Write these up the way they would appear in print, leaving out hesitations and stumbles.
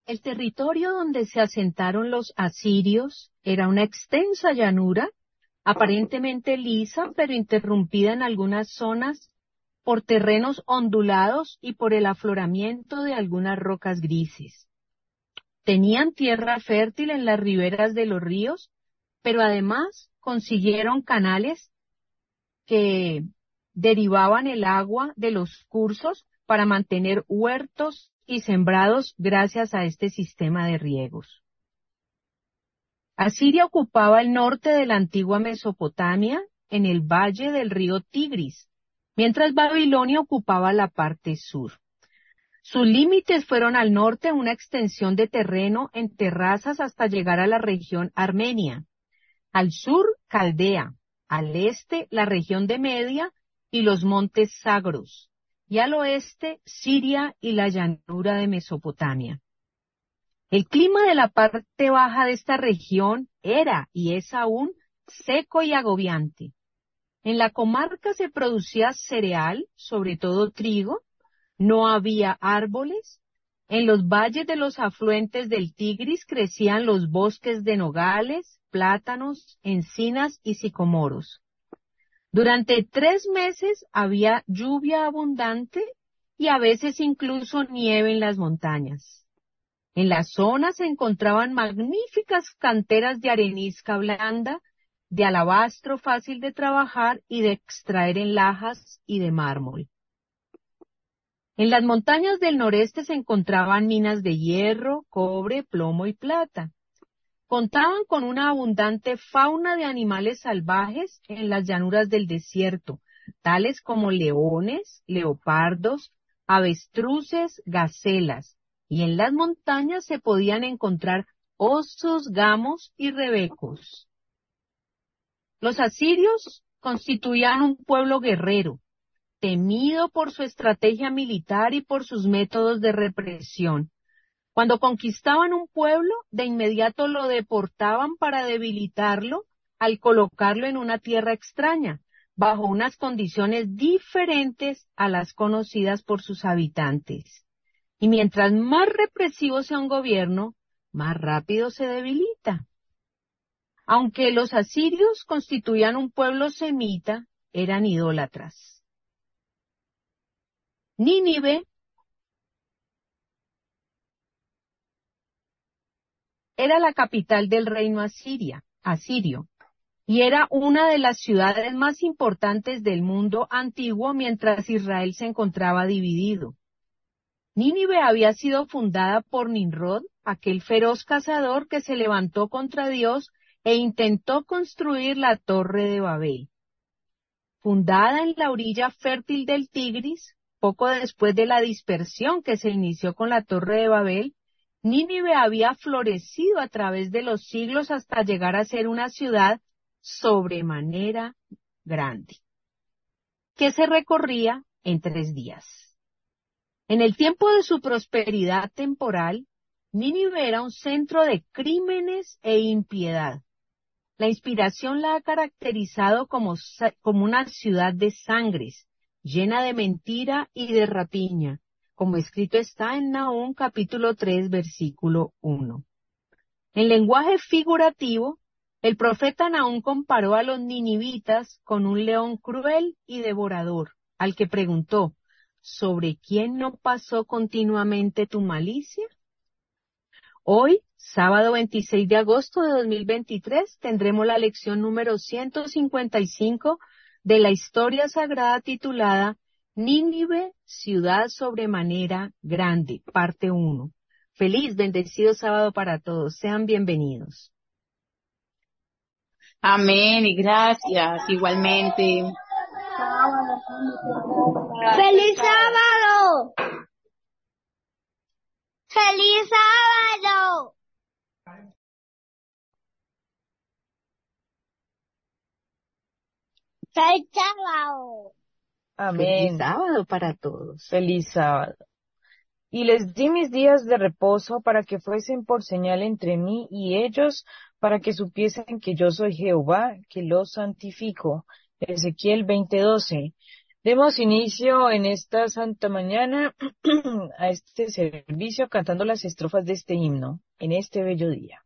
El territorio donde se asentaron los asirios era una extensa llanura, aparentemente lisa, pero interrumpida en algunas zonas por terrenos ondulados y por el afloramiento de algunas rocas grises. Tenían tierra fértil en las riberas de los ríos, pero además consiguieron canales que derivaban el agua de los cursos para mantener huertos y sembrados gracias a este sistema de riegos. Asiria ocupaba el norte de la antigua Mesopotamia, en el valle del río Tigris, mientras Babilonia ocupaba la parte sur. Sus límites fueron al norte una extensión de terreno en terrazas hasta llegar a la región armenia, al sur Caldea, al este la región de Media y los montes Zagros, y al oeste Siria y la llanura de Mesopotamia. El clima de la parte baja de esta región era y es aún seco y agobiante. En la comarca se producía cereal, sobre todo trigo, no había árboles. En los valles de los afluentes del Tigris crecían los bosques de nogales, plátanos, encinas y sicomoros. Durante 3 meses había lluvia abundante y a veces incluso nieve en las montañas. En la zona se encontraban magníficas canteras de arenisca blanda, de alabastro fácil de trabajar y de extraer en lajas y de mármol. En las montañas del noreste se encontraban minas de hierro, cobre, plomo y plata. Contaban con una abundante fauna de animales salvajes en las llanuras del desierto, tales como leones, leopardos, avestruces, gacelas, y en las montañas se podían encontrar osos, gamos y rebecos. Los asirios constituían un pueblo guerrero, temido por su estrategia militar y por sus métodos de represión. Cuando conquistaban un pueblo, de inmediato lo deportaban para debilitarlo al colocarlo en una tierra extraña, bajo unas condiciones diferentes a las conocidas por sus habitantes. Y mientras más represivo sea un gobierno, más rápido se debilita. Aunque los asirios constituían un pueblo semita, eran idólatras. Nínive era la capital del reino asirio, y era una de las ciudades más importantes del mundo antiguo mientras Israel se encontraba dividido. Nínive había sido fundada por Nimrod, aquel feroz cazador que se levantó contra Dios e intentó construir la Torre de Babel. Fundada en la orilla fértil del Tigris, poco después de la dispersión que se inició con la Torre de Babel, Nínive había florecido a través de los siglos hasta llegar a ser una ciudad sobremanera grande, que se recorría en 3 días. En el tiempo de su prosperidad temporal, Nínive era un centro de crímenes e impiedad. La inspiración la ha caracterizado como una ciudad de sangres, llena de mentira y de rapiña, como escrito está en Nahum capítulo 3, versículo 1. En lenguaje figurativo, el profeta Nahum comparó a los ninivitas con un león cruel y devorador, al que preguntó, ¿sobre quién no pasó continuamente tu malicia? Hoy, sábado 26 de agosto de 2023, tendremos la lección número 155 de la historia sagrada titulada Nínive, ciudad sobremanera grande, parte 1. Feliz, bendecido sábado para todos. Sean bienvenidos. Amén y gracias igualmente. ¡Feliz sábado! ¡Feliz sábado! ¡Feliz sábado! Amén. Feliz sábado para todos. Feliz sábado. Y les di mis días de reposo para que fuesen por señal entre mí y ellos, para que supiesen que yo soy Jehová, que los santifico. Ezequiel 20:12. Demos inicio en esta santa mañana a este servicio cantando las estrofas de este himno en este bello día.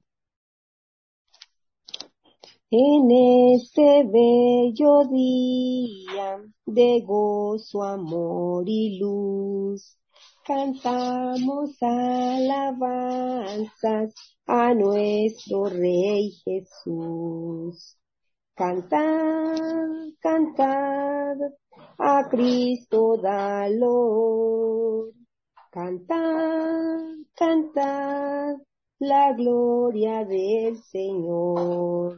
En este bello día de gozo, amor y luz, cantamos alabanzas a nuestro Rey Jesús. Cantad, cantad, a Cristo da loor. Cantad, cantad, la gloria del Señor.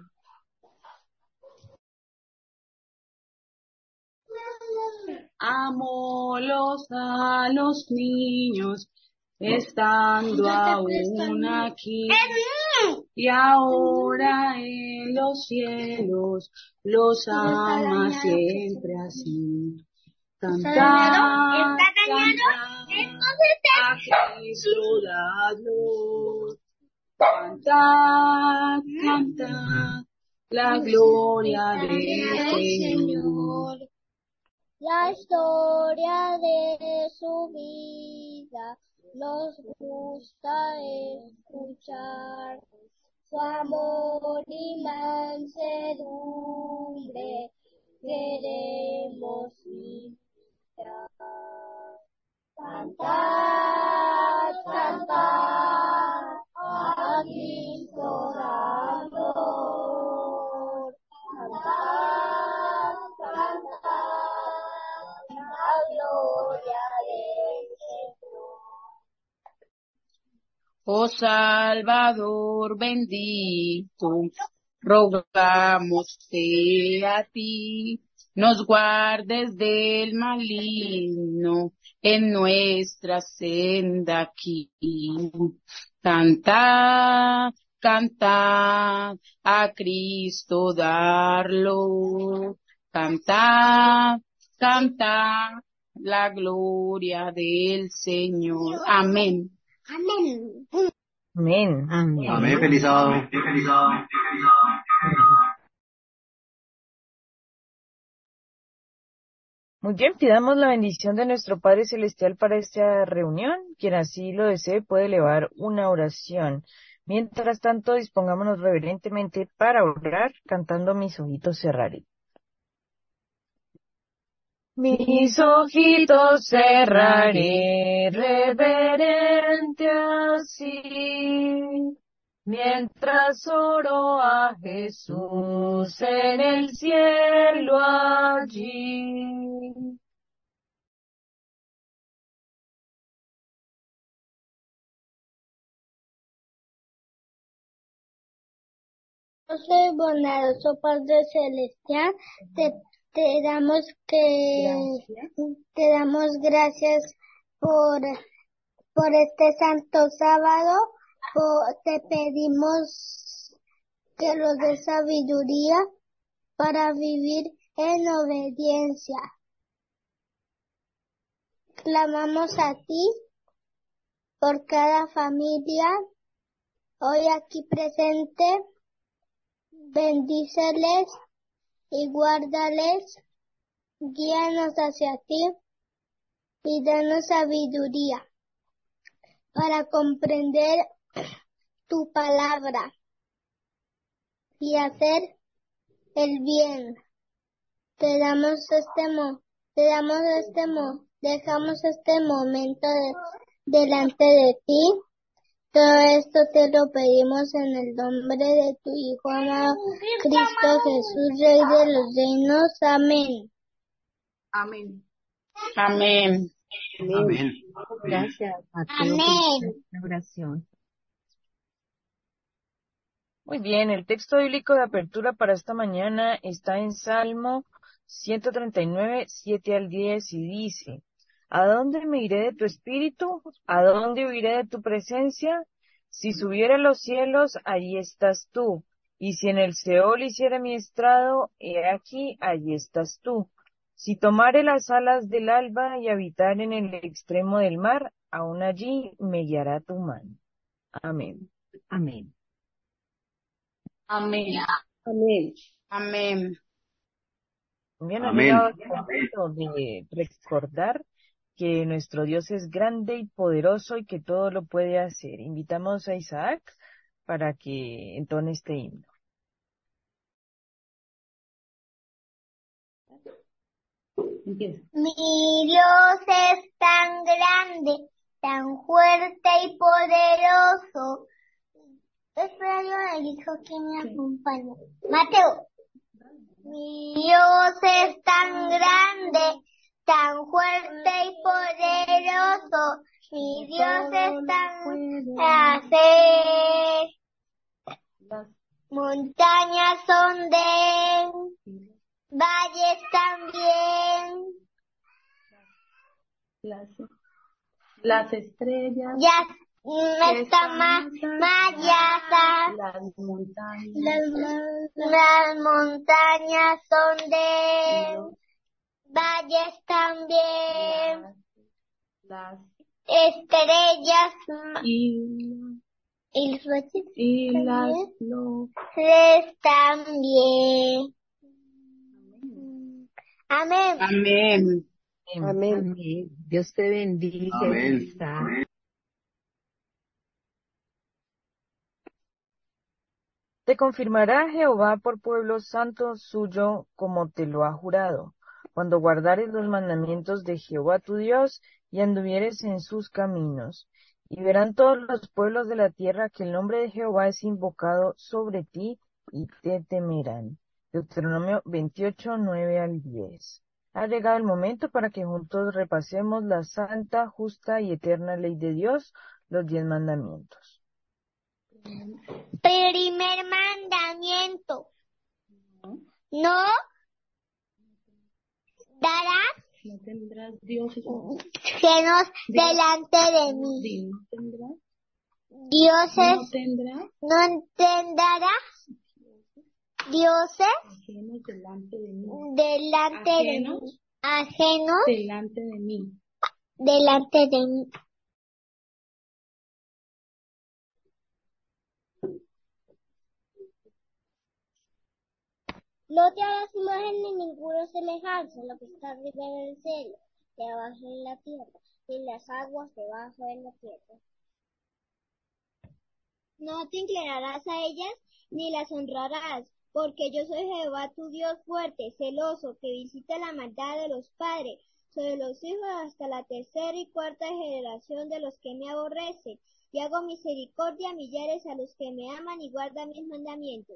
Amólos a los niños, estando aún aquí, y ahora en los cielos los ama siempre así. Cantad, cantad, a Cristo dadlo. Cantad, cantad, la gloria del Señor. La historia de su vida nos gusta escuchar. Su amor y mansedumbre queremos imitar. Cantad, cantad, a Cristo da amor. Cantad, cantad, la gloria del Señor. Oh Salvador bendito, rogamoste a ti, nos guardes del maligno en nuestra senda aquí. Cantad, cantad, a Cristo darlo. Cantad, cantad, la gloria del Señor. Amén. Amén. Amén. Amén. Amén, feliz sábado. Muy bien, pidamos la bendición de nuestro Padre Celestial para esta reunión. Quien así lo desee puede elevar una oración. Mientras tanto, dispongámonos reverentemente para orar, cantando Mis ojitos cerraré. Mis ojitos cerraré reverente así, mientras oro a Jesús en el cielo allí. Soy bondadoso Padre Celestial, te damos te damos gracias por este santo sábado. Te pedimos que nos des sabiduría para vivir en obediencia. Clamamos a ti por cada familia hoy aquí presente. Bendíceles y guárdales, guíanos hacia ti y danos sabiduría para comprender tu palabra y hacer el bien. Dejamos este momento delante de ti. Todo esto te lo pedimos en el nombre de tu Hijo amado, Cristo Jesús, Rey de los reinos. Amén. Amén. Amén. Amén. Gracias, Mateo, Amén. por esta oración. Muy bien, el texto bíblico de apertura para esta mañana está en Salmo 139, 7 al 10 y dice: ¿A dónde me iré de tu espíritu? ¿A dónde huiré de tu presencia? Si subiera a los cielos, allí estás tú. Y si en el Seol hiciera mi estrado, he aquí, allí estás tú. Si tomare las alas del alba y habitar en el extremo del mar, aún allí me guiará tu mano. Amén. Amén. Amén. Amén. Amén. Bien, ha llegado Amén. el momento de recordar que nuestro Dios es grande y poderoso y que todo lo puede hacer. Invitamos a Isaac para que entone este himno. Mi Dios es tan grande, tan fuerte y poderoso. Espera, yo elijo quién me acompaña. Mateo. Mi Dios es tan grande, tan fuerte y poderoso. Mi Dios es tan hacer. Las montañas son de él, valles también. Las estrellas ya están más mayadas. Las montañas son de él, valles también. Las estrellas y las flores también. Amén. Amén. Amén. Amén. Dios te bendiga, Amén. Isaac. Te confirmará Jehová por pueblo santo suyo, como te lo ha jurado, cuando guardares los mandamientos de Jehová tu Dios y anduvieres en sus caminos. Y verán todos los pueblos de la tierra que el nombre de Jehová es invocado sobre ti y te temerán. Deuteronomio 28, 9 al 10. Ha llegado el momento para que juntos repasemos la santa, justa y eterna ley de Dios, los 10 mandamientos. Primer mandamiento. No darás genos delante de mí. Dioses no tendrás dioses delante de mí. Ajenos delante de mí. No te hagas imagen ni ninguna semejanza en lo que está arriba en el cielo, ni abajo en la tierra, ni en las aguas debajo de la tierra. No te inclinarás a ellas, ni las honrarás, porque yo soy Jehová tu Dios fuerte, celoso, que visita la maldad de los padres sobre los hijos hasta la tercera y cuarta generación de los que me aborrecen, y hago misericordia a millares a los que me aman y guardan mis mandamientos.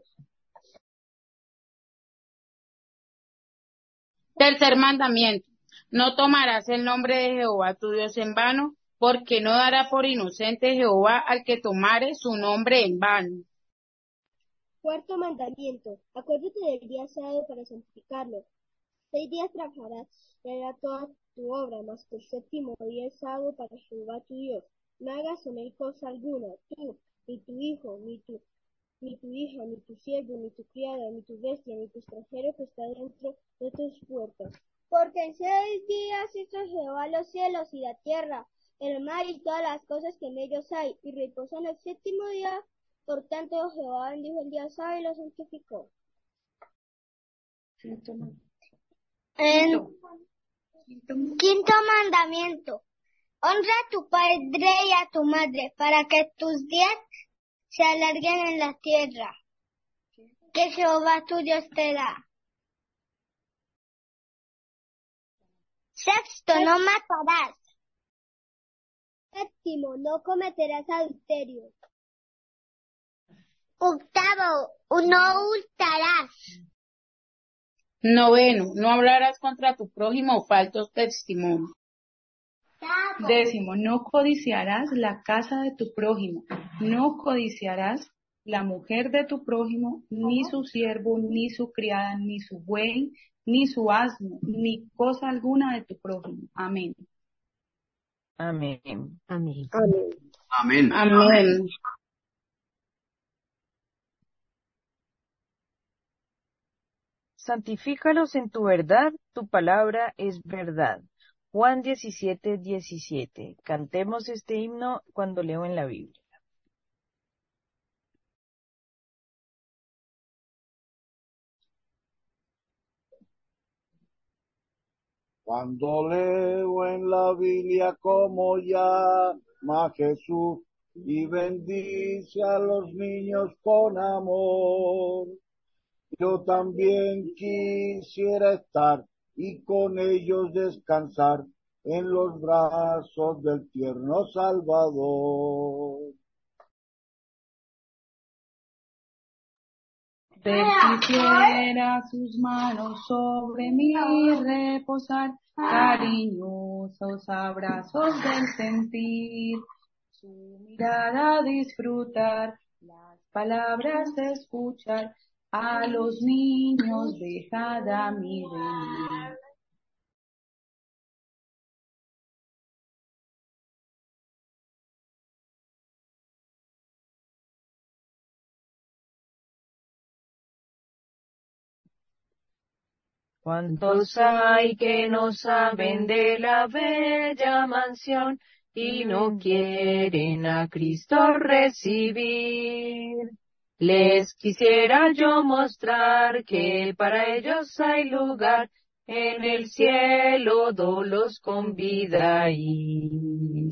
Tercer mandamiento. No tomarás el nombre de Jehová tu Dios en vano, porque no dará por inocente Jehová al que tomare su nombre en vano. Cuarto mandamiento. Acuérdate del día sábado para santificarlo. 6 días trabajarás y harás toda tu obra, mas el séptimo día es sábado para Jehová tu Dios. No hagas en él cosa alguna, tú, ni tu hijo, ni tu hija, ni tu siervo, ni tu criada, ni tu bestia, ni tu extranjero que está dentro de tus puertas. Porque en 6 días hizo Jehová los cielos y la tierra, el mar y todas las cosas que en ellos hay, y reposó en el séptimo día. Por tanto, Jehová bendijo el día sábado y lo santificó. Quinto mandamiento. Honra a tu padre y a tu madre, para que tus días se alarguen en la tierra que Jehová tu Dios te da. Sexto, no matarás. Séptimo, no cometerás adulterio. Octavo, no hurtarás. Noveno, no hablarás contra tu prójimo falsos testimonios. Décimo, no codiciarás la casa de tu prójimo, no codiciarás la mujer de tu prójimo, ni su siervo, ni su criada, ni su buey, ni su asno, ni cosa alguna de tu prójimo. Amén. Amén. Amén. Amén. Amén. Amén. Santifícalos en tu verdad, tu palabra es verdad. Juan 17, 17. Cantemos este himno cuando leo en la Biblia. Cuando leo en la Biblia cómo llama a Jesús y bendice a los niños con amor, yo también quisiera estar y con ellos descansar en los brazos del tierno Salvador. Ver quisiera sus manos sobre mí reposar, cariñosos abrazos del sentir, su mirada disfrutar, las palabras escuchar, a los niños dejad a mí venir. ¿Cuántos hay que no saben de la bella mansión y no quieren a Cristo recibir? Les quisiera yo mostrar que para ellos hay lugar en el cielo, los convida a ir.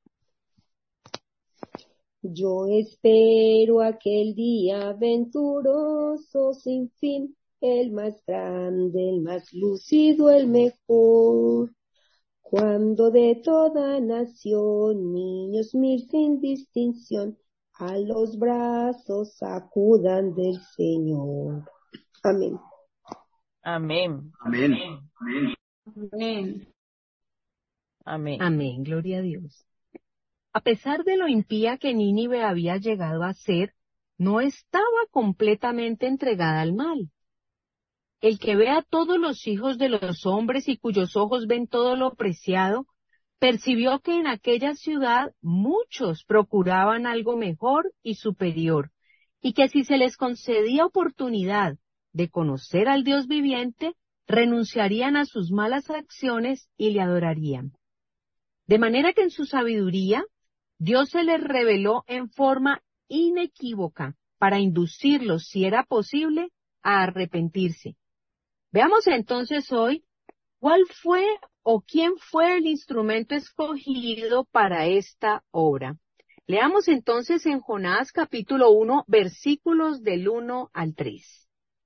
Yo espero aquel día venturoso sin fin, el más grande, el más lúcido, el mejor, cuando de toda nación niños mil sin distinción a los brazos acudan del Señor. Amén. Amén. Amén. Amén. Amén. Amén, gloria a Dios. A pesar de lo impía que Nínive había llegado a ser, no estaba completamente entregada al mal. El que ve a todos los hijos de los hombres y cuyos ojos ven todo lo preciado, percibió que en aquella ciudad muchos procuraban algo mejor y superior, y que si se les concedía oportunidad de conocer al Dios viviente, renunciarían a sus malas acciones y le adorarían. De manera que en su sabiduría, Dios se les reveló en forma inequívoca para inducirlos, si era posible, a arrepentirse. Veamos entonces hoy cuál fue o quién fue el instrumento escogido para esta obra. Leamos entonces en Jonás capítulo 1, versículos del 1 al 3.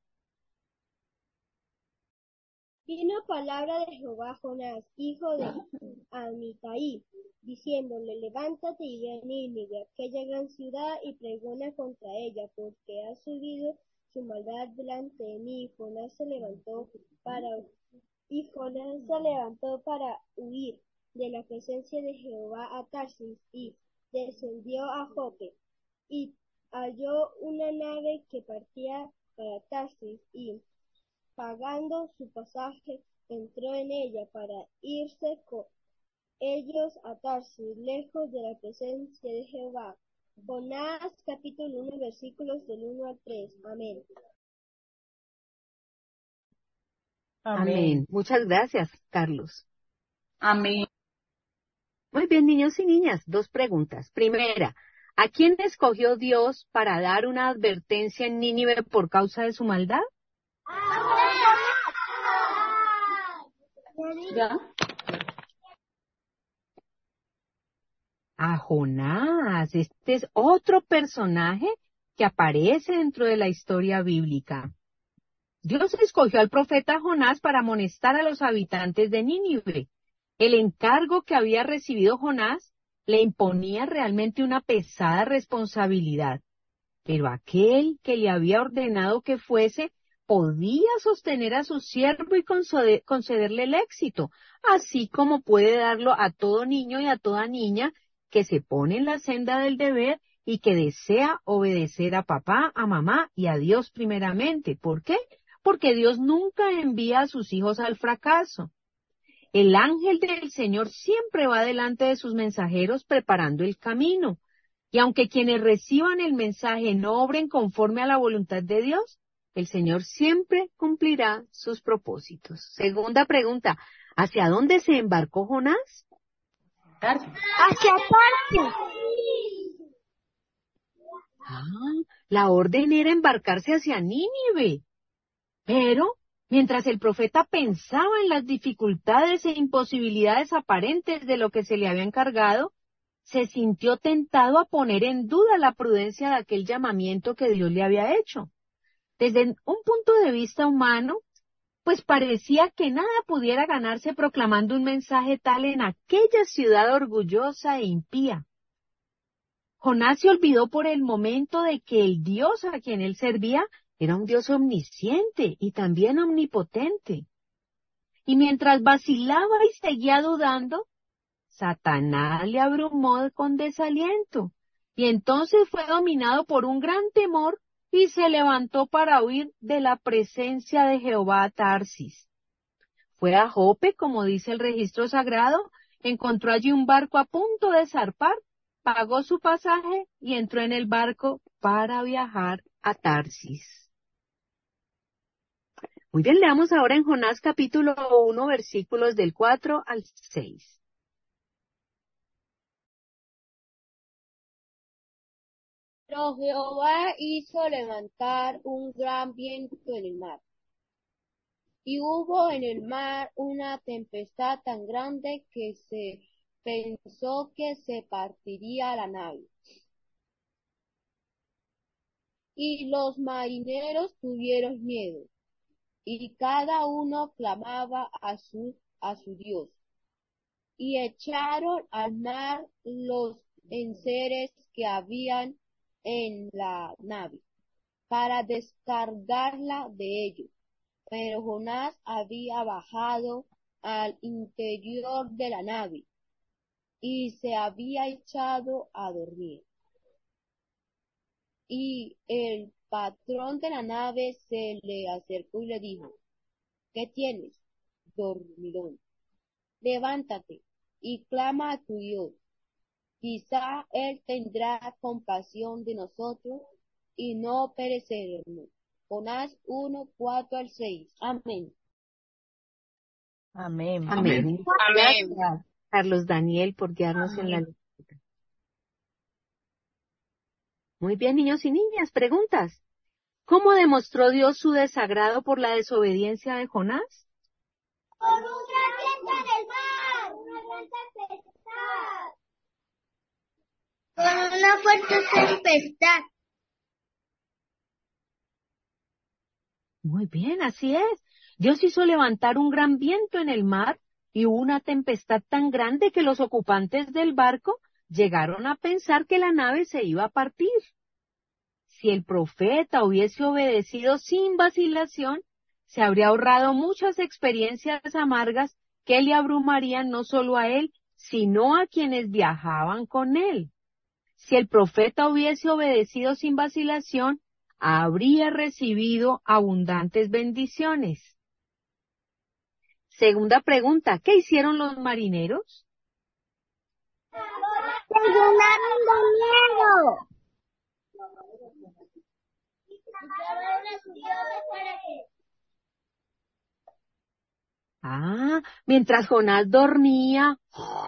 Vino palabra de Jehová a Jonás, hijo de Amitai, diciéndole, levántate y ve a Nínive, aquella gran ciudad, y pregona contra ella, porque ha subido su maldad delante de mí. Y Jonás se levantó para huir de la presencia de Jehová a Tarsis, y descendió a Jope, y halló una nave que partía para Tarsis, y pagando su pasaje, entró en ella para irse con ellos a Tarsis, lejos de la presencia de Jehová. Jonás capítulo 1, versículos del 1 al 3. Amén. Amén. Muchas gracias, Carlos. Amén. Muy bien, niños y niñas, dos preguntas. Primera, ¿a quién escogió Dios para dar una advertencia en Nínive por causa de su maldad? ¿Ya? A Jonás. Este es otro personaje que aparece dentro de la historia bíblica. Dios escogió al profeta Jonás para amonestar a los habitantes de Nínive. El encargo que había recibido Jonás le imponía realmente una pesada responsabilidad, pero aquel que le había ordenado que fuese podía sostener a su siervo y concederle el éxito, así como puede darlo a todo niño y a toda niña que se pone en la senda del deber y que desea obedecer a papá, a mamá y a Dios primeramente. ¿Por qué? Porque Dios nunca envía a sus hijos al fracaso. El ángel del Señor siempre va delante de sus mensajeros preparando el camino. Y aunque quienes reciban el mensaje no obren conforme a la voluntad de Dios, el Señor siempre cumplirá sus propósitos. Segunda pregunta, ¿hacia dónde se embarcó Jonás? Hacia Tarsis. La orden era embarcarse hacia Nínive. Pero Mientras el profeta pensaba en las dificultades e imposibilidades aparentes de lo que se le había encargado, se sintió tentado a poner en duda la prudencia de aquel llamamiento que Dios le había hecho. Desde un punto de vista humano, pues parecía que nada pudiera ganarse proclamando un mensaje tal en aquella ciudad orgullosa e impía. Jonás se olvidó por el momento de que el Dios a quien él servía era un Dios omnisciente y también omnipotente. Y mientras vacilaba y seguía dudando, Satanás le abrumó con desaliento, y entonces fue dominado por un gran temor y se levantó para huir de la presencia de Jehová a Tarsis. Fue a Jope, como dice el registro sagrado, encontró allí un barco a punto de zarpar, pagó su pasaje y entró en el barco para viajar a Tarsis. Muy bien, leamos ahora en Jonás capítulo 1, versículos del 4 al 6. Pero Jehová hizo levantar un gran viento en el mar, y hubo en el mar una tempestad tan grande que se pensó que se partiría la nave. Y los marineros tuvieron miedo, y cada uno clamaba a su Dios, y echaron al mar los enseres que habían en la nave, para descargarla de ellos. Pero Jonás había bajado al interior de la nave, y se había echado a dormir. Y el patrón de la nave se le acercó y le dijo: ¿Qué tienes, dormilón? Levántate y clama a tu Dios. Quizá Él tendrá compasión de nosotros y no pereceremos. Jonás 1, 4 al 6. Amén. Amén. Amén. Amén. Gracias, Carlos Daniel, por guiarnos en la lectura. Muy bien, niños y niñas, preguntas. ¿Cómo demostró Dios su desagrado por la desobediencia de Jonás? Con un gran viento en el mar, una gran tempestad. Con una fuerte tempestad. Muy bien, así es. Dios hizo levantar un gran viento en el mar y hubo una tempestad tan grande que los ocupantes del barco llegaron a pensar que la nave se iba a partir. Si el profeta hubiese obedecido sin vacilación, se habría ahorrado muchas experiencias amargas que le abrumarían no solo a él, sino a quienes viajaban con él. Si el profeta hubiese obedecido sin vacilación, habría recibido abundantes bendiciones. Segunda pregunta, ¿qué hicieron los marineros? Se llenaron de miedo. Y clamaron a su Dios para que... Mientras Jonás dormía,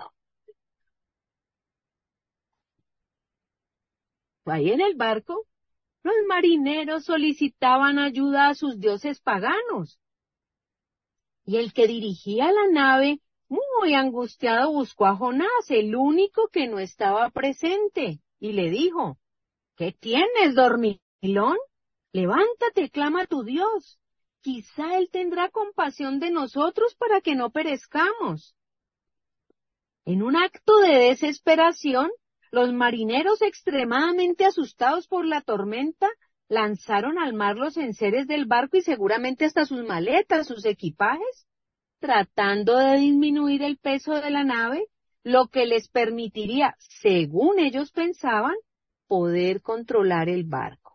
ahí en el barco, los marineros solicitaban ayuda a sus dioses paganos. Y el que dirigía la nave, muy angustiado, buscó a Jonás, el único que no estaba presente, y le dijo: ¿Qué tienes, dormilón? Levántate, clama a tu Dios. Quizá Él tendrá compasión de nosotros para que no perezcamos. En un acto de desesperación, los marineros, extremadamente asustados por la tormenta, lanzaron al mar los enseres del barco y seguramente hasta sus maletas, sus equipajes, tratando de disminuir el peso de la nave, lo que les permitiría, según ellos pensaban, poder controlar el barco.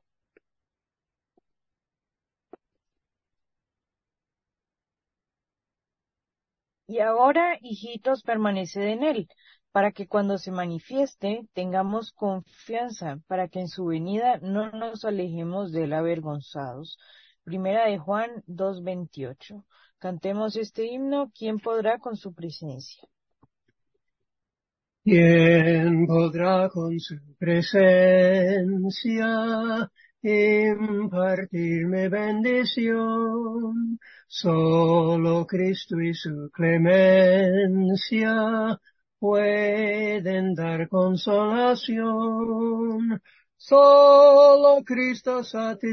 Y ahora, hijitos, permaneced en él, para que cuando se manifieste tengamos confianza, para que en su venida no nos alejemos de él avergonzados. Primera de Juan 2:28. Cantemos este himno: ¿Quién podrá con su presencia? ¿Quién podrá con su presencia impartirme bendición. Solo Cristo y su clemencia pueden dar consolación. Solo Cristo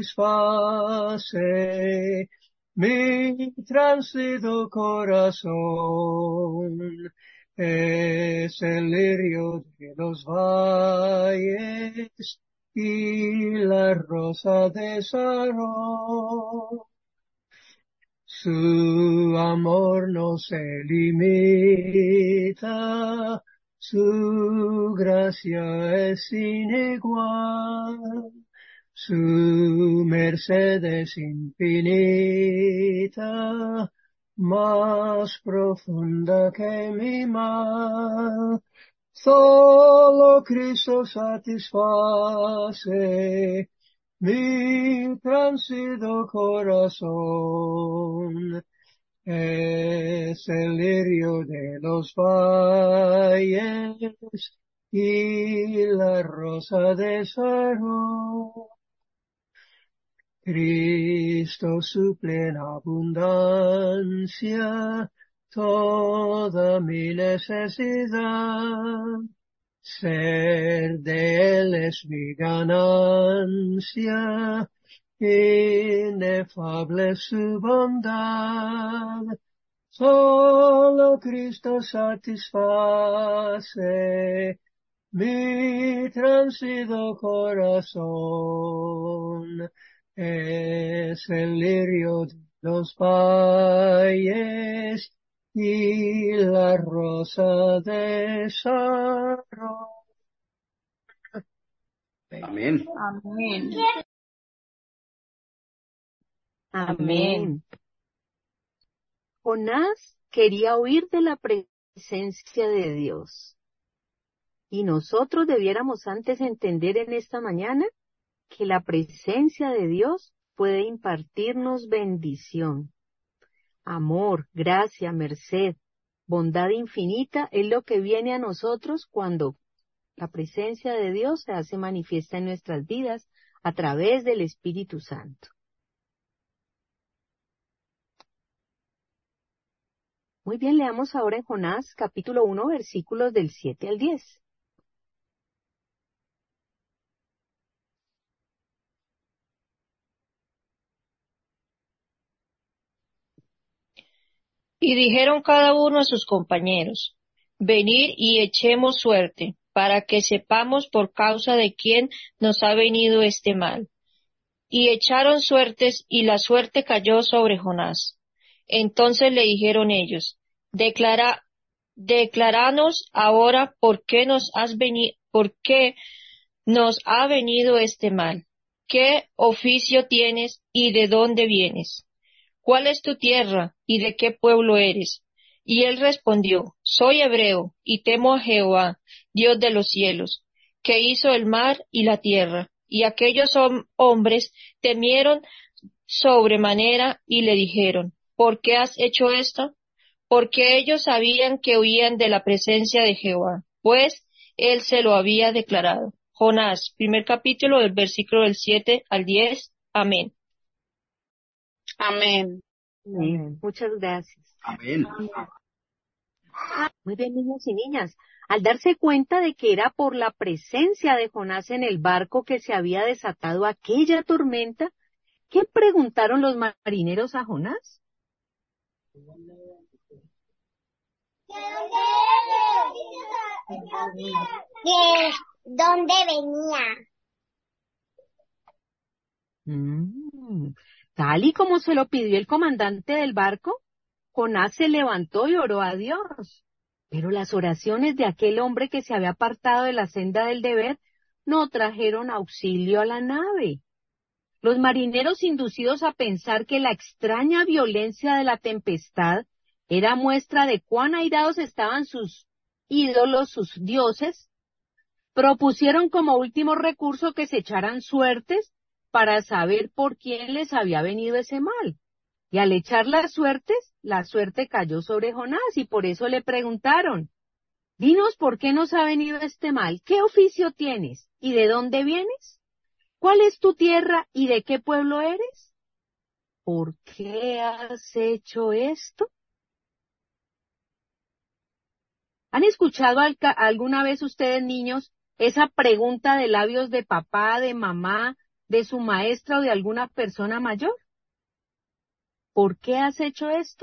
satisface mi transido corazón. Es el lirio de los valles y la rosa de Sarón. Su amor no se limita, su gracia es sin igual, su merced es infinita, más profunda que mi mal. Solo Cristo satisface mi transido corazón. Es el lirio de los valles y la rosa de Sarón. Cristo suple en abundancia toda mi necesidad. Ser de Él es mi ganancia, inefable su bondad. Solo Cristo satisface mi transido corazón. Es el lirio de los valles y la rosa de Sarón. Amén. Amén. Amén. Jonás quería huir de la presencia de Dios. Y nosotros debiéramos antes entender en esta mañana que la presencia de Dios puede impartirnos bendición. Amor, gracia, merced, bondad infinita es lo que viene a nosotros cuando la presencia de Dios se hace manifiesta en nuestras vidas a través del Espíritu Santo. Muy bien, leamos ahora en Jonás capítulo 1, versículos del 7 al 10. Y dijeron cada uno a sus compañeros: Venid y echemos suerte, para que sepamos por causa de quién nos ha venido este mal. Y echaron suertes, y la suerte cayó sobre Jonás. Entonces le dijeron ellos: Decláranos ahora por qué nos ha venido este mal. ¿Qué oficio tienes y de dónde vienes? ¿Cuál es tu tierra y de qué pueblo eres? Y él respondió: Soy hebreo y temo a Jehová, Dios de los cielos, que hizo el mar y la tierra. Y aquellos hombres temieron sobremanera y le dijeron: ¿Por qué has hecho esto? Porque ellos sabían que huían de la presencia de Jehová, pues él se lo había declarado. Jonás, primer capítulo, del versículo del 7 al 10. Amén. Amén. Amén. Muchas gracias. Amén. Muy bien, niños y niñas. Al darse cuenta de que era por la presencia de Jonás en el barco que se había desatado aquella tormenta, ¿qué preguntaron los marineros a Jonás? ¿De dónde venía? Tal y como se lo pidió el comandante del barco, Jonás se levantó y oró a Dios. Pero las oraciones de aquel hombre que se había apartado de la senda del deber no trajeron auxilio a la nave. Los marineros, inducidos a pensar que la extraña violencia de la tempestad era muestra de cuán airados estaban sus ídolos, sus dioses, propusieron como último recurso que se echaran suertes para saber por quién les había venido ese mal. Y al echar las suertes, la suerte cayó sobre Jonás y por eso le preguntaron: dinos por qué nos ha venido este mal, ¿qué oficio tienes y de dónde vienes? ¿Cuál es tu tierra y de qué pueblo eres? ¿Por qué has hecho esto? ¿Han escuchado alguna vez ustedes, niños, esa pregunta de labios de papá, de mamá, de su maestra o de alguna persona mayor? ¿Por qué has hecho esto?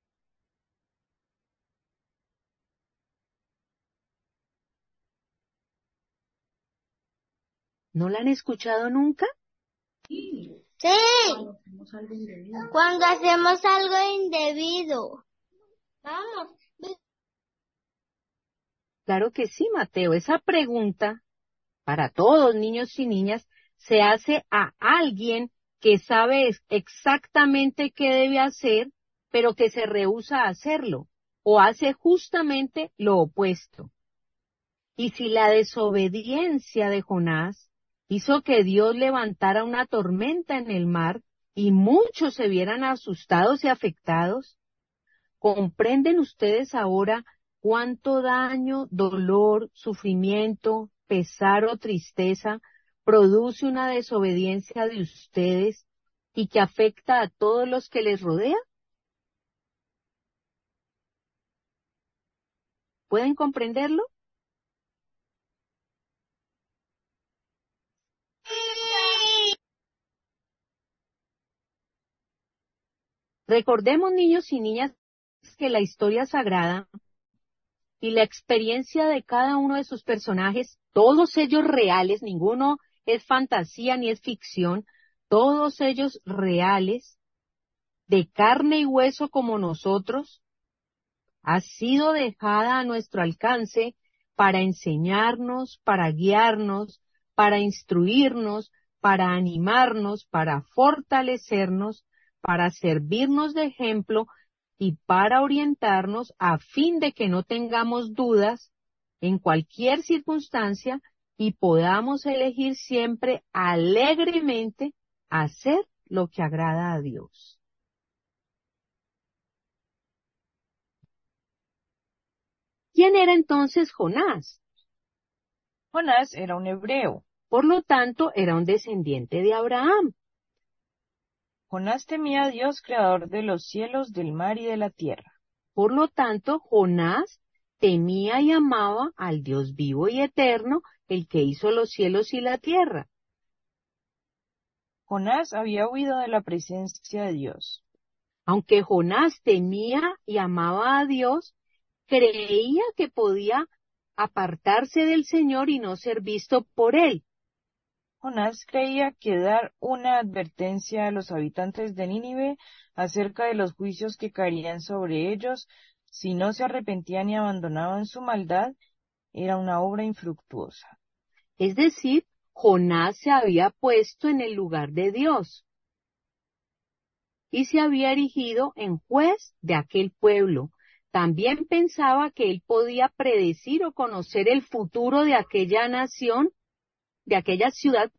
¿No la han escuchado nunca? Sí, cuando hacemos algo indebido. Vamos. Claro que sí, Mateo. Esa pregunta, para todos, niños y niñas, se hace a alguien que sabe exactamente qué debe hacer, pero que se rehúsa a hacerlo, o hace justamente lo opuesto. Y si la desobediencia de Jonás hizo que Dios levantara una tormenta en el mar y muchos se vieran asustados y afectados, ¿comprenden ustedes ahora cuánto daño, dolor, sufrimiento, pesar o tristeza produce una desobediencia de ustedes y que afecta a todos los que les rodean? ¿Pueden comprenderlo? Recordemos, niños y niñas, que la historia sagrada y la experiencia de cada uno de sus personajes, todos ellos reales, ninguno es fantasía ni es ficción, todos ellos reales, de carne y hueso como nosotros, ha sido dejada a nuestro alcance para enseñarnos, para guiarnos, para instruirnos, para animarnos, para fortalecernos, para servirnos de ejemplo y para orientarnos a fin de que no tengamos dudas en cualquier circunstancia y podamos elegir siempre alegremente hacer lo que agrada a Dios. ¿Quién era entonces Jonás? Jonás era un hebreo. Por lo tanto, era un descendiente de Abraham. Jonás temía a Dios, creador de los cielos, del mar y de la tierra. Por lo tanto, Jonás temía y amaba al Dios vivo y eterno, el que hizo los cielos y la tierra. Jonás había huido de la presencia de Dios. Aunque Jonás temía y amaba a Dios, creía que podía apartarse del Señor y no ser visto por él. Jonás creía que dar una advertencia a los habitantes de Nínive acerca de los juicios que caerían sobre ellos si no se arrepentían y abandonaban su maldad era una obra infructuosa. Es decir, Jonás se había puesto en el lugar de Dios y se había erigido en juez de aquel pueblo. También pensaba que él podía predecir o conocer el futuro de aquella nación, de aquella ciudad,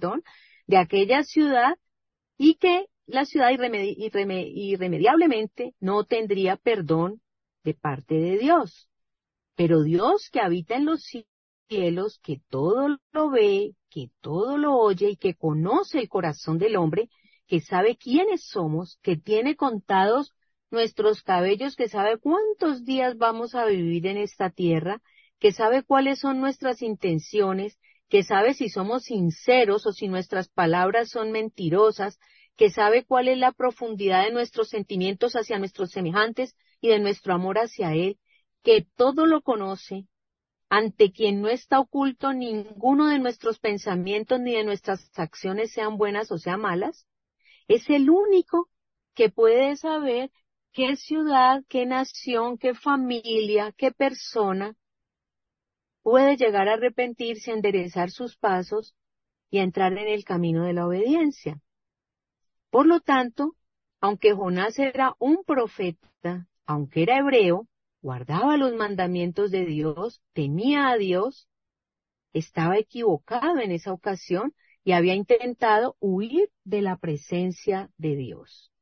y que la ciudad irremediablemente no tendría perdón de parte de Dios. Pero Dios, que habita en los cielos, que todo lo ve, que todo lo oye y que conoce el corazón del hombre, que sabe quiénes somos, que tiene contados nuestros cabellos, que sabe cuántos días vamos a vivir en esta tierra, que sabe cuáles son nuestras intenciones, que sabe si somos sinceros o si nuestras palabras son mentirosas, que sabe cuál es la profundidad de nuestros sentimientos hacia nuestros semejantes y de nuestro amor hacia Él, que todo lo conoce, ante quien no está oculto ninguno de nuestros pensamientos ni de nuestras acciones, sean buenas o sean malas, es el único que puede saber qué ciudad, qué nación, qué familia, qué persona puede llegar a arrepentirse, a enderezar sus pasos y a entrar en el camino de la obediencia. Por lo tanto, aunque Jonás era un profeta, aunque era hebreo, guardaba los mandamientos de Dios, temía a Dios, estaba equivocado en esa ocasión y había intentado huir de la presencia de Dios.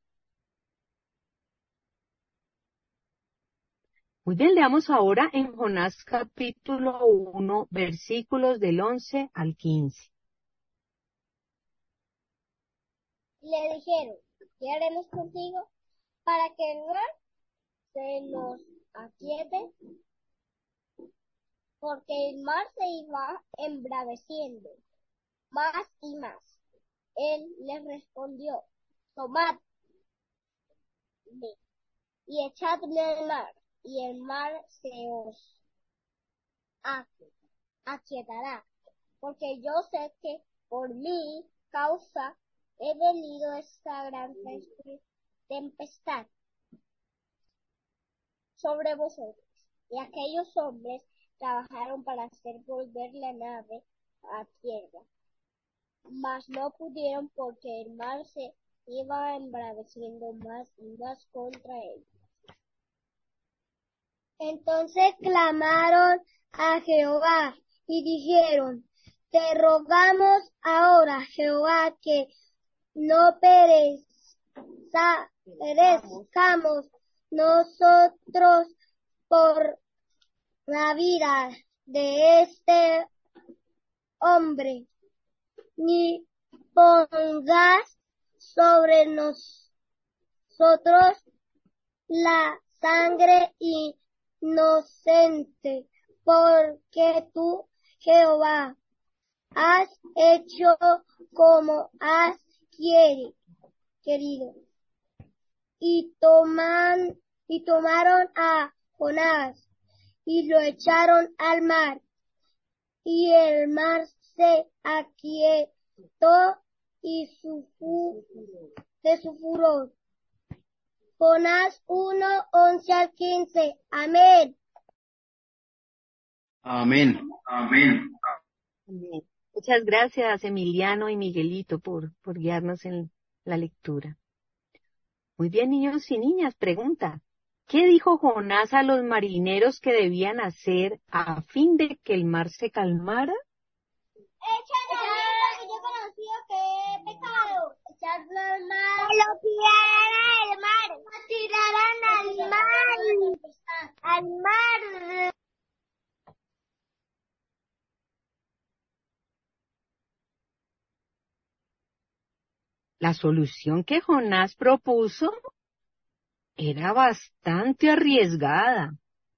Muy bien, leamos ahora en Jonás capítulo 1, versículos del 11 al 15. Le dijeron, ¿qué haremos contigo para que el mar se nos aquiete? Porque el mar se iba embraveciendo más y más. Él les respondió, tomadme y echadme al mar, y el mar se os aquietará, porque yo sé que por mi causa he venido esta gran tempestad sobre vosotros. Y aquellos hombres trabajaron para hacer volver la nave a tierra, mas no pudieron porque el mar se iba embraveciendo más y más contra ellos. Entonces clamaron a Jehová y dijeron, te rogamos ahora, Jehová, que no perezcamos nosotros por la vida de este hombre, ni pongas sobre nosotros la sangre inocente, porque tú, Jehová, has hecho como has querido. Y tomaron a Jonás y lo echaron al mar, y el mar se aquietó de su furor. Jonás 1:11-15. Amén. Amén. Amén. Muchas gracias, Emiliano y Miguelito, por guiarnos en la lectura. Muy bien, niños y niñas, pregunta. ¿Qué dijo Jonás a los marineros que debían hacer a fin de que el mar se calmara? Echarlo al mar, yo conocido que he pecado. Echarlo al mar. Que lo tiraran al mar. Lo tirarán al mar. Al mar. La solución que Jonás propuso era bastante arriesgada.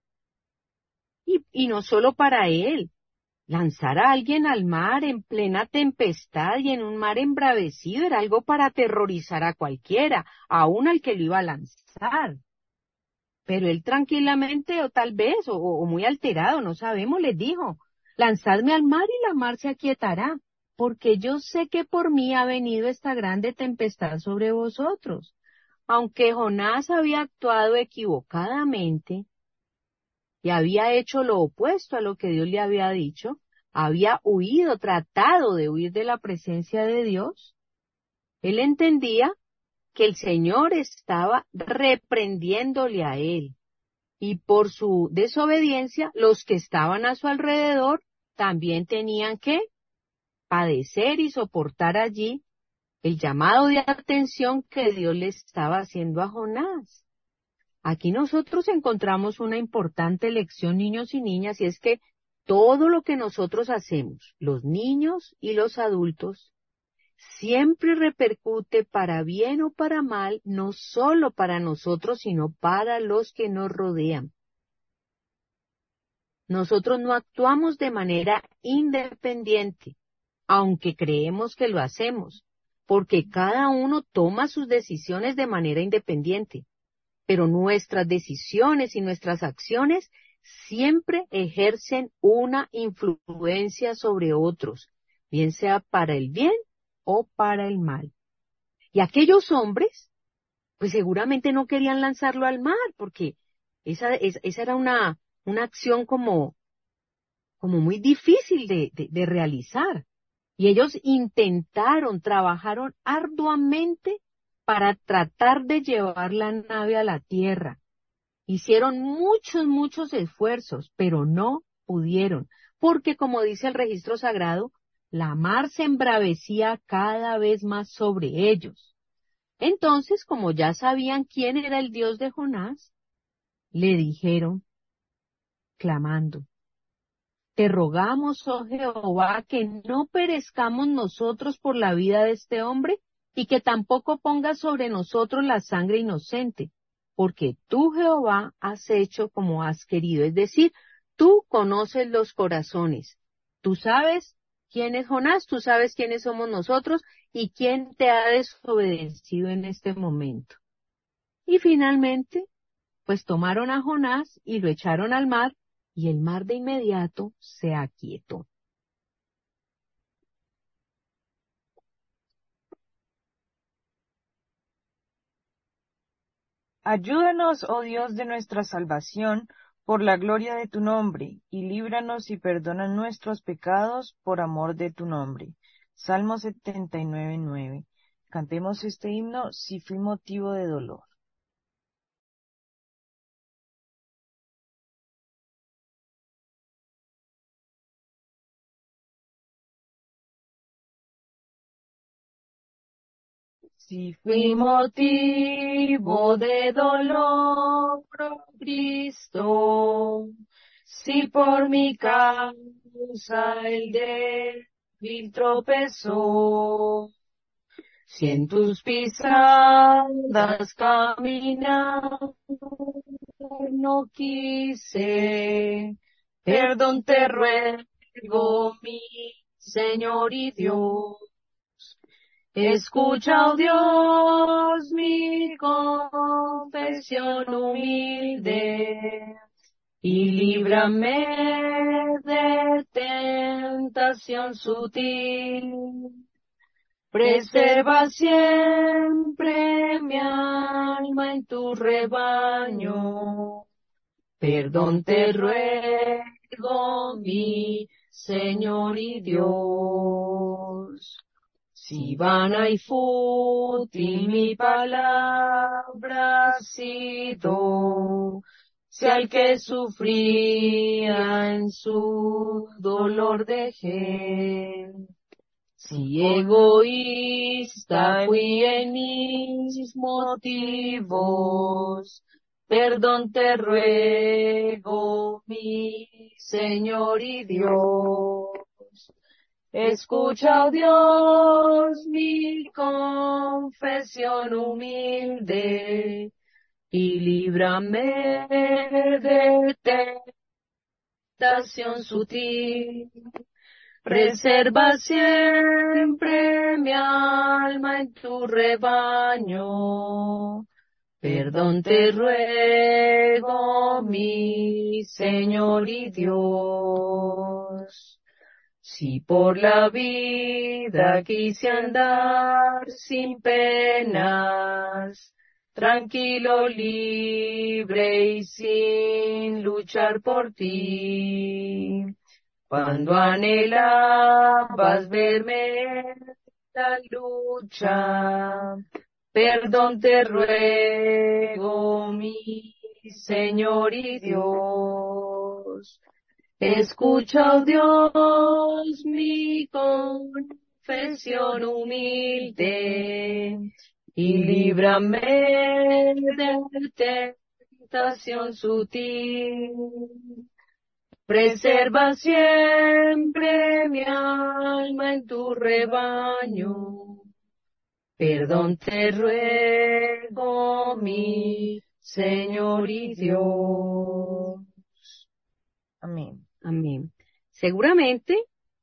Y no solo para él. Lanzar a alguien al mar en plena tempestad y en un mar embravecido era algo para aterrorizar a cualquiera, aún al que lo iba a lanzar. Pero él tranquilamente, o tal vez, o muy alterado, no sabemos, les dijo, lanzadme al mar y la mar se aquietará, porque yo sé que por mí ha venido esta grande tempestad sobre vosotros. Aunque Jonás había actuado equivocadamente y había hecho lo opuesto a lo que Dios le había dicho, había tratado de huir de la presencia de Dios, él entendía que el Señor estaba reprendiéndole a él, y por su desobediencia, los que estaban a su alrededor también tenían que padecer y soportar allí el llamado de atención que Dios le estaba haciendo a Jonás. Aquí nosotros encontramos una importante lección, niños y niñas, y es que todo lo que nosotros hacemos, los niños y los adultos, siempre repercute para bien o para mal, no solo para nosotros, sino para los que nos rodean. Nosotros no actuamos de manera independiente, aunque creemos que lo hacemos, porque cada uno toma sus decisiones de manera independiente. Pero nuestras decisiones y nuestras acciones siempre ejercen una influencia sobre otros, bien sea para el bien o para el mal. Y aquellos hombres, pues seguramente no querían lanzarlo al mar, porque esa era una acción como muy difícil de realizar. Y ellos trabajaron arduamente para tratar de llevar la nave a la tierra. Hicieron muchos esfuerzos, pero no pudieron, porque como dice el registro sagrado, la mar se embravecía cada vez más sobre ellos. Entonces, como ya sabían quién era el Dios de Jonás, le dijeron, clamando, te rogamos, oh Jehová, que no perezcamos nosotros por la vida de este hombre, y que tampoco pongas sobre nosotros la sangre inocente, porque tú, Jehová, has hecho como has querido. Es decir, tú conoces los corazones. Tú sabes quién es Jonás, tú sabes quiénes somos nosotros y quién te ha desobedecido en este momento. Y finalmente, pues tomaron a Jonás y lo echaron al mar, y el mar de inmediato se aquietó. Ayúdanos, oh Dios de nuestra salvación, por la gloria de tu nombre, y líbranos y perdona nuestros pecados por amor de tu nombre. Salmo 79:9. Cantemos este himno si fui motivo de dolor. Si fui motivo de dolor, oh Cristo, si por mi causa el débil tropezó, si en tus pisadas caminar no quise, perdón te ruego, mi Señor y Dios. Escucha, oh Dios, mi confesión humilde, y líbrame de tentación sutil. Preserva siempre mi alma en tu rebaño. Perdón te ruego, mi Señor y Dios. Si vana y fútil mi palabra ha sido, si al que sufría en su dolor dejé, si egoísta fui en mis motivos, perdón te ruego, mi Señor y Dios. Escucha, oh Dios, mi confesión humilde, y líbrame de tentación sutil. Preserva siempre mi alma en tu rebaño. Perdón te ruego, mi Señor y Dios. Si por la vida quise andar sin penas, tranquilo, libre y sin luchar por ti, cuando anhelabas verme en la lucha, perdón te ruego, mi Señor y Dios. Escucha, oh Dios, mi confesión humilde, y líbrame de tentación sutil. Preserva siempre mi alma en tu rebaño. Perdón te ruego, mi Señor y Dios. Amén. Amén. Seguramente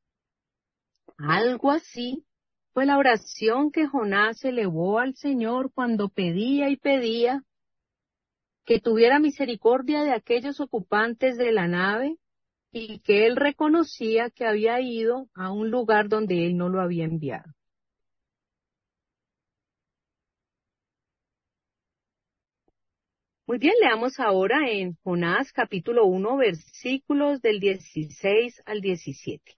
algo así fue la oración que Jonás elevó al Señor cuando pedía y pedía que tuviera misericordia de aquellos ocupantes de la nave y que él reconocía que había ido a un lugar donde él no lo había enviado. Muy bien, leamos ahora en Jonás capítulo 1, versículos del 16 al 17.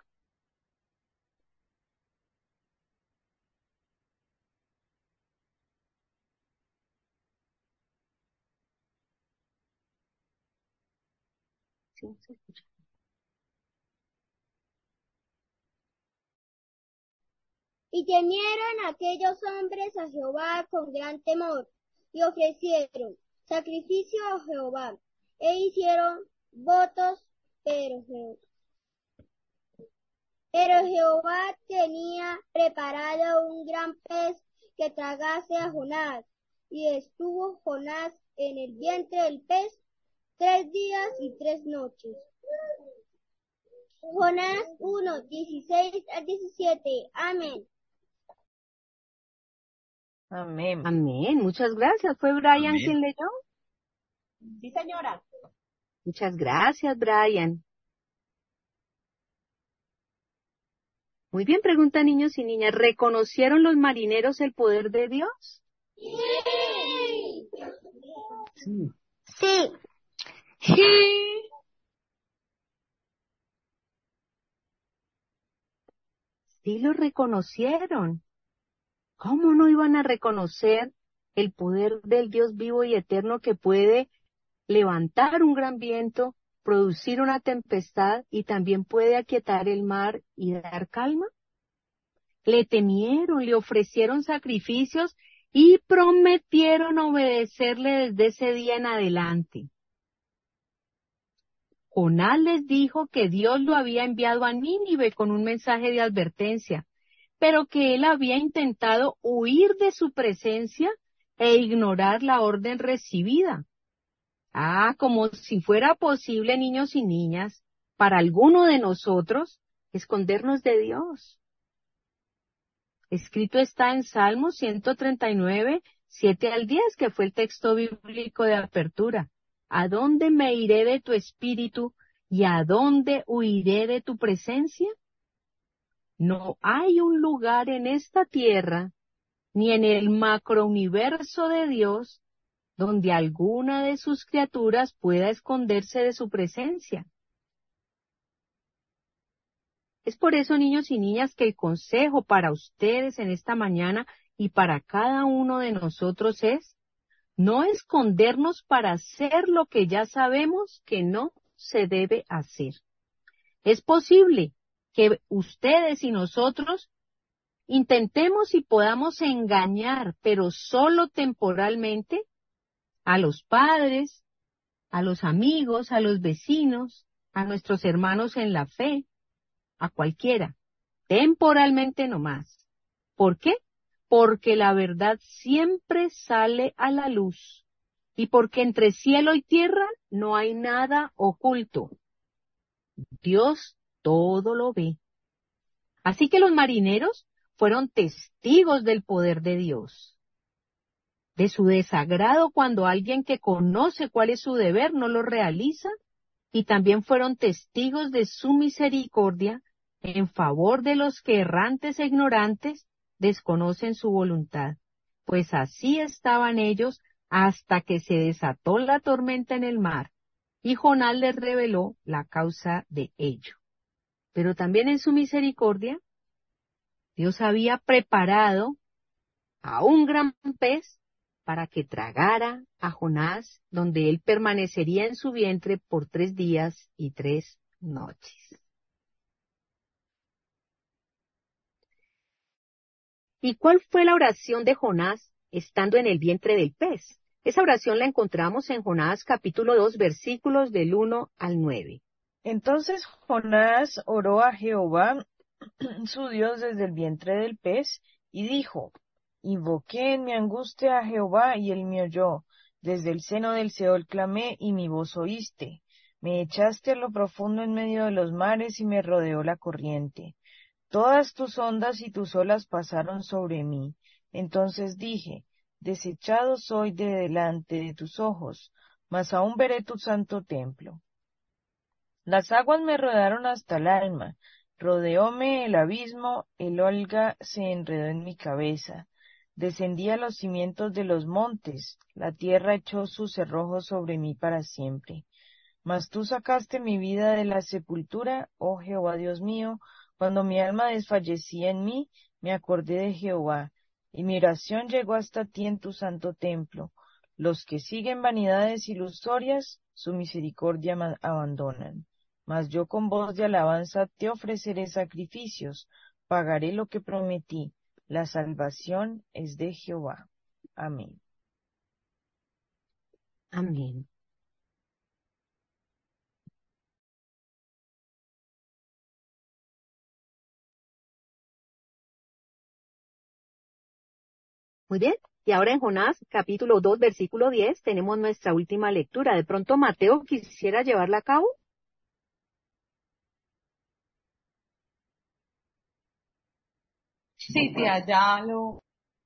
Sí, se escucha. Y temieron aquellos hombres a Jehová con gran temor, y ofrecieron sacrificio a Jehová, e hicieron votos, pero Jehová tenía preparado un gran pez que tragase a Jonás. Y estuvo Jonás en el vientre del pez 3 días y 3 noches. Jonás 1, 16 al 17. Amén. Amén. Amén. Muchas gracias. ¿Fue Brian Amén. quien leyó? Sí, señora. Muchas gracias, Brian. Muy bien, pregunta niños y niñas. ¿Reconocieron los marineros el poder de Dios? Sí. Sí lo reconocieron. ¿Cómo no iban a reconocer el poder del Dios vivo y eterno que puede levantar un gran viento, producir una tempestad y también puede aquietar el mar y dar calma? Le temieron, le ofrecieron sacrificios y prometieron obedecerle desde ese día en adelante. Jonás les dijo que Dios lo había enviado a Nínive con un mensaje de advertencia, pero que él había intentado huir de su presencia e ignorar la orden recibida. Como si fuera posible, niños y niñas, para alguno de nosotros, escondernos de Dios. Escrito está en Salmos 139, 7 al 10, que fue el texto bíblico de apertura. ¿A dónde me iré de tu espíritu y a dónde huiré de tu presencia? No hay un lugar en esta tierra, ni en el macrouniverso de Dios, donde alguna de sus criaturas pueda esconderse de su presencia. Es por eso, niños y niñas, que el consejo para ustedes en esta mañana y para cada uno de nosotros es no escondernos para hacer lo que ya sabemos que no se debe hacer. Es posible que ustedes y nosotros intentemos y podamos engañar, pero solo temporalmente, a los padres, a los amigos, a los vecinos, a nuestros hermanos en la fe, a cualquiera, temporalmente nomás. ¿Por qué? Porque la verdad siempre sale a la luz y porque entre cielo y tierra no hay nada oculto. Dios todo lo ve. Así que los marineros fueron testigos del poder de Dios, de su desagrado cuando alguien que conoce cuál es su deber no lo realiza, y también fueron testigos de su misericordia en favor de los que errantes e ignorantes desconocen su voluntad, pues así estaban ellos hasta que se desató la tormenta en el mar, y Jonás les reveló la causa de ello. Pero también en su misericordia, Dios había preparado a un gran pez para que tragara a Jonás, donde él permanecería en su vientre por 3 días y 3 noches. ¿Y cuál fue la oración de Jonás estando en el vientre del pez? Esa oración la encontramos en Jonás capítulo 2, versículos del 1 al 9. Entonces Jonás oró a Jehová, su Dios, desde el vientre del pez, y dijo: Invoqué en mi angustia a Jehová, y él me oyó. Desde el seno del Seol clamé, y mi voz oíste. Me echaste a lo profundo en medio de los mares, y me rodeó la corriente. Todas tus ondas y tus olas pasaron sobre mí. Entonces dije: Desechado soy de delante de tus ojos, mas aún veré tu santo templo. Las aguas me rodearon hasta el alma, rodeóme el abismo, el Olga se enredó en mi cabeza. Descendí a los cimientos de los montes, la tierra echó sus cerrojos sobre mí para siempre. Mas tú sacaste mi vida de la sepultura, oh Jehová Dios mío. Cuando mi alma desfallecía en mí, me acordé de Jehová, y mi oración llegó hasta ti en tu santo templo. Los que siguen vanidades ilusorias, su misericordia abandonan. Mas yo con voz de alabanza te ofreceré sacrificios, pagaré lo que prometí. La salvación es de Jehová. Amén. Amén. Muy bien. Y ahora en Jonás, capítulo 2, versículo 10, tenemos nuestra última lectura. De pronto Mateo quisiera llevarla a cabo. Sí, tía, ya lo...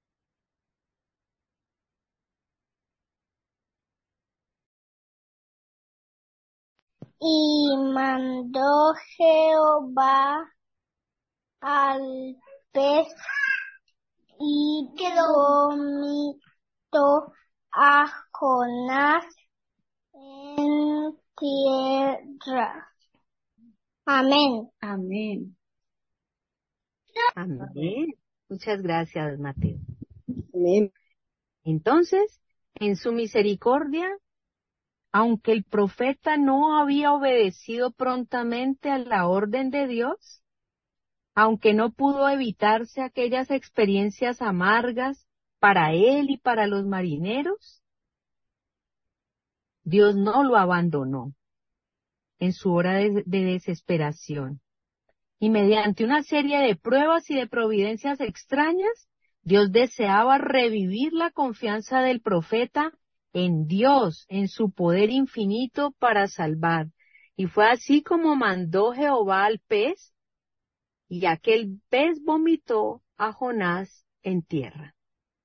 Y mandó Jehová al pez y vomitó a Jonás en tierra. Amén. Amén. Amén. Muchas gracias, Mateo. Amén. Entonces, en su misericordia, aunque el profeta no había obedecido prontamente a la orden de Dios, aunque no pudo evitarse aquellas experiencias amargas para él y para los marineros, Dios no lo abandonó en su hora de desesperación. Y mediante una serie de pruebas y de providencias extrañas, Dios deseaba revivir la confianza del profeta en Dios, en su poder infinito para salvar. Y fue así como mandó Jehová al pez, y aquel pez vomitó a Jonás en tierra.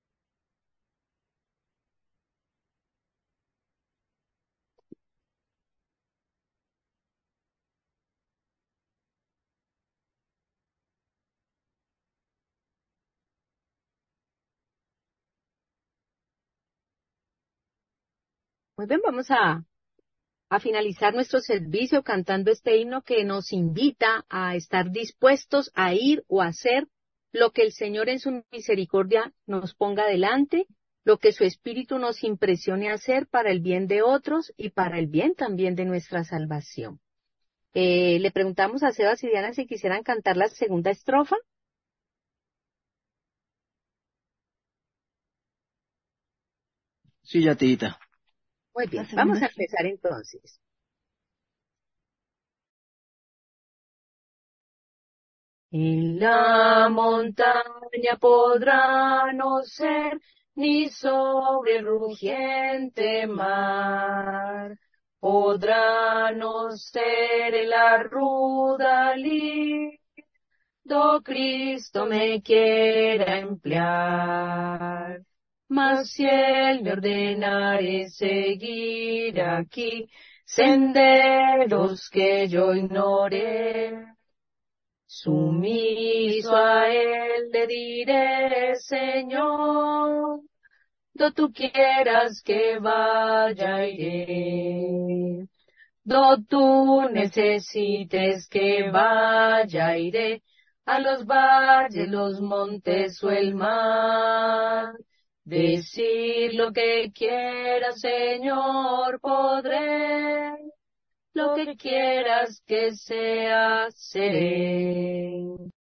Muy bien, vamos a finalizar nuestro servicio cantando este himno que nos invita a estar dispuestos a ir o a hacer lo que el Señor en su misericordia nos ponga delante, lo que su Espíritu nos impresione a hacer para el bien de otros y para el bien también de nuestra salvación. Le preguntamos a Sebas y Diana si quisieran cantar la segunda estrofa. Sí, ya, tita. Muy bien, vamos a empezar entonces. En la montaña podrá no ser, ni sobre el rugiente mar. Podrá no ser en la ruda lid, do Cristo me quiera emplear. Mas si Él me ordenare seguir aquí, senderos que yo ignoré, sumiso a Él le diré, Señor, do tú quieras que vaya, iré. Do tú necesites que vaya, iré. A los valles, los montes o el mar. Decir lo que quiera, Señor, podré. Lo que quieras que sea, seré.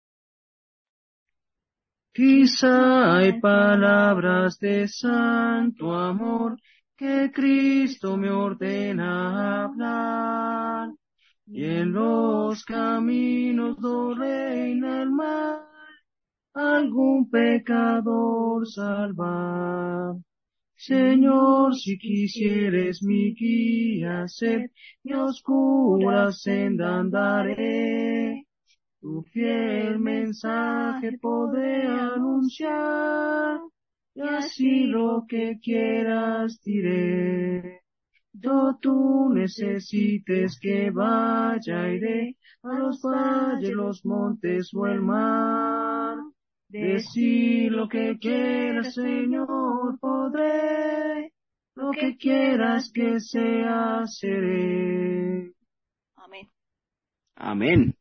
Quizá hay palabras de santo amor que Cristo me ordena hablar, y en los caminos do reina el mal, algún pecador salvar. Señor, si quisieres mi guía ser, mi oscura senda andaré. Tu fiel mensaje podré anunciar, y así lo que quieras diré. Do tú necesites que vaya, iré a los valles, los montes o el mar. Decir lo que quieras, Señor, podré. Lo que quieras que sea, seré. Amén. Amén.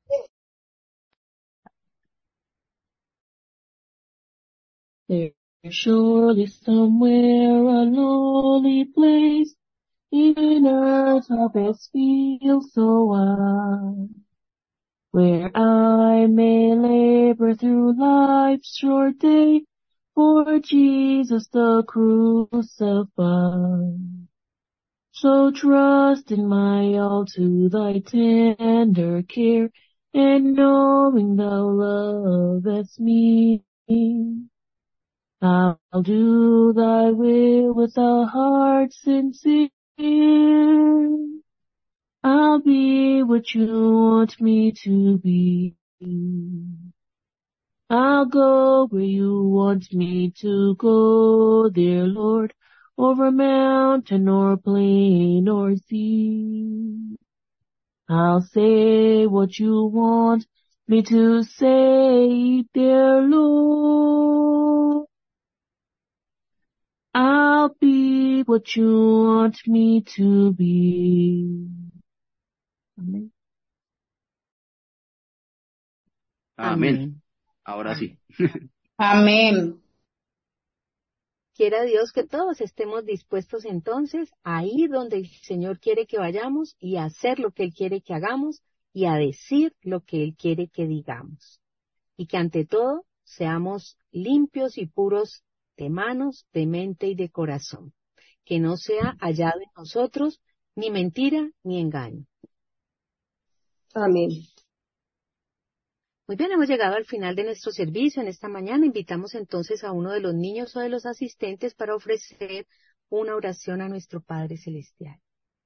There's surely somewhere a lonely place, in earth's harvest field so wide, where I may labor through life's short day, for Jesus the crucified. So trust in my all to thy tender care, and knowing thou lovest me, I'll do thy will with a heart sincere. I'll be what you want me to be. I'll go where you want me to go, dear Lord, over mountain or plain or sea. I'll say what you want me to say, dear Lord. I'll be what you want me to be. Amén. Amén. Ahora sí. Amén. Quiera Dios que todos estemos dispuestos entonces a ir donde el Señor quiere que vayamos y a hacer lo que Él quiere que hagamos y a decir lo que Él quiere que digamos. Y que ante todo seamos limpios y puros de manos, de mente y de corazón. Que no sea hallado en nosotros ni mentira ni engaño. Amén. Muy bien, hemos llegado al final de nuestro servicio en esta mañana. Invitamos entonces a uno de los niños o de los asistentes para ofrecer una oración a nuestro Padre Celestial.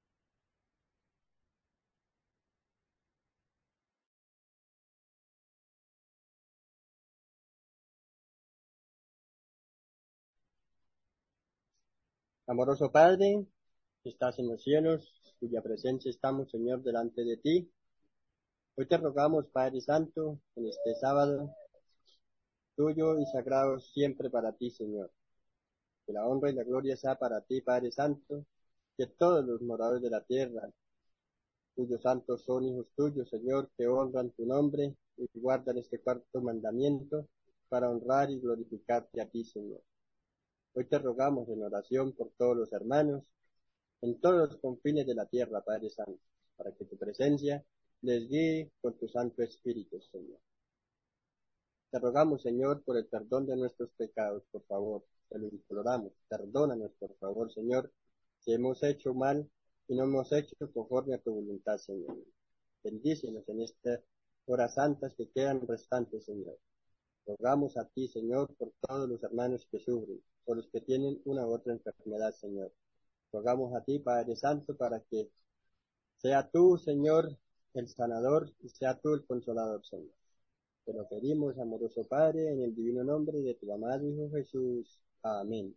Amoroso Padre, que estás en los cielos, cuya presencia estamos, Señor, delante de ti. Hoy te rogamos, Padre Santo, en este sábado, tuyo y sagrado siempre para ti, Señor. Que la honra y la gloria sea para ti, Padre Santo, que todos los moradores de la tierra, cuyos santos son hijos tuyos, Señor, que honran tu nombre y guardan este cuarto mandamiento para honrar y glorificarte a ti, Señor. Hoy te rogamos en oración por todos los hermanos, en todos los confines de la tierra, Padre Santo, para que tu presencia les guíe con tu Santo Espíritu, Señor. Te rogamos, Señor, por el perdón de nuestros pecados, por favor, te lo imploramos, perdónanos, por favor, Señor, si hemos hecho mal y no hemos hecho conforme a tu voluntad, Señor. Bendícenos en estas horas santas que quedan restantes, Señor. Rogamos a ti, Señor, por todos los hermanos que sufren, por los que tienen una u otra enfermedad, Señor. Rogamos a ti, Padre Santo, para que sea tú, Señor, el sanador y sea tú el consolador, Señor. Te lo pedimos, amoroso Padre, en el divino nombre de tu amado Hijo Jesús. Amén.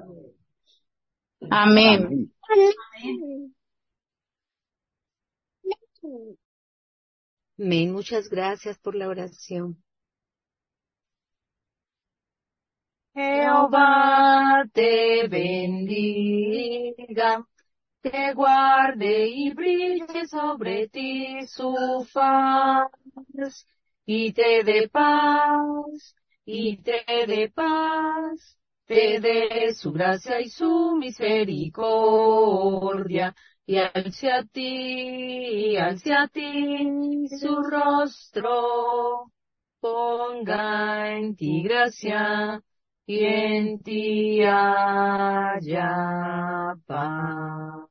Amén. Amén. Muchas gracias por la oración. Jehová te bendiga, te guarde y brille sobre ti su faz, y te dé paz, te dé su gracia y su misericordia, y alce a ti su rostro, ponga en ti gracia, y en ti haya paz.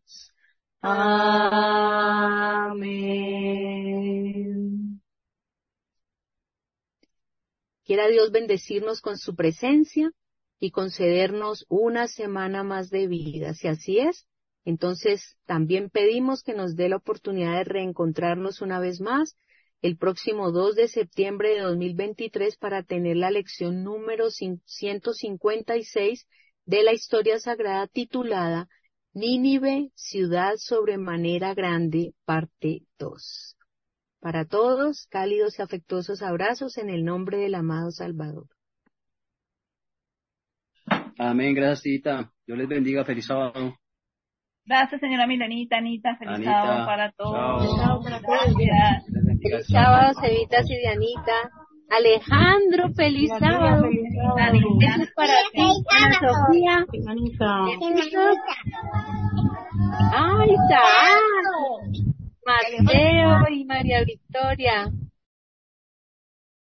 Amén. Quiera Dios bendecirnos con su presencia y concedernos una semana más de vida. Si así es, entonces también pedimos que nos dé la oportunidad de reencontrarnos una vez más el próximo 2 de septiembre de 2023 para tener la lección número 156 de la historia sagrada titulada Nínive, ciudad sobremanera grande, parte 2. Para todos, cálidos y afectuosos abrazos en el nombre del amado Salvador. Amén, gracias, Tita. Dios les bendiga, feliz sábado. Gracias, señora Milanita, Anita, feliz sábado para todos. Chao. Gracias. Feliz sábado, Cevitas y Dianita. Alejandro, feliz sábado. Gracias para ti, Ana Sofía. Ay, Mateo y María Victoria.